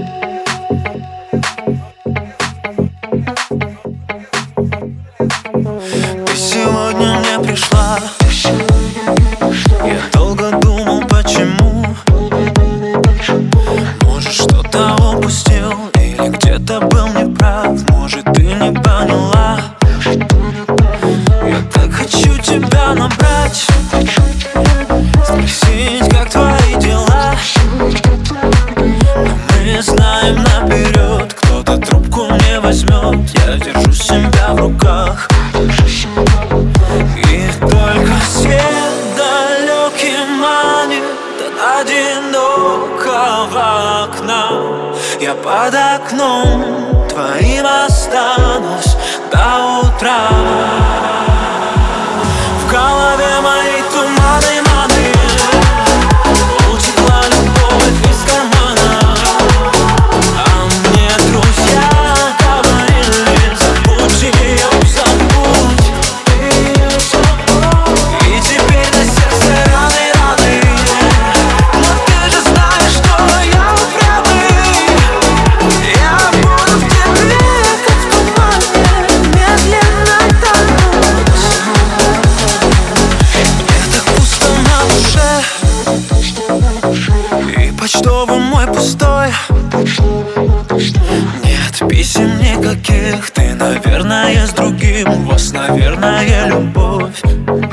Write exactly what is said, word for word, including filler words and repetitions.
Ты сегодня мне пришла. Я долго думал, почему. Может, что-то упустил или где-то был неправ. Может, ты не поняла. Я так хочу тебя набрать, спросить, как твои дела. Но мы знаем наперед, кто-то трубку не возьмет. Я держу себя в руках, и только свет далекий манит от одинокого окна. Я под окном твоим останусь до утра. В голове моей туманы, маны. Утекла любовь из кармана. А мне друзья говорили: забудь ее, забудь. И теперь на сердце раны, раны. Но ты же знаешь, что я упрямый. Я буду в тебе, как в тумане, медленно тонуть. Мне так пусто на душе, и почтовый мой пустой. Нет писем никаких, ты, наверное, с другим. У вас, наверное, любовь.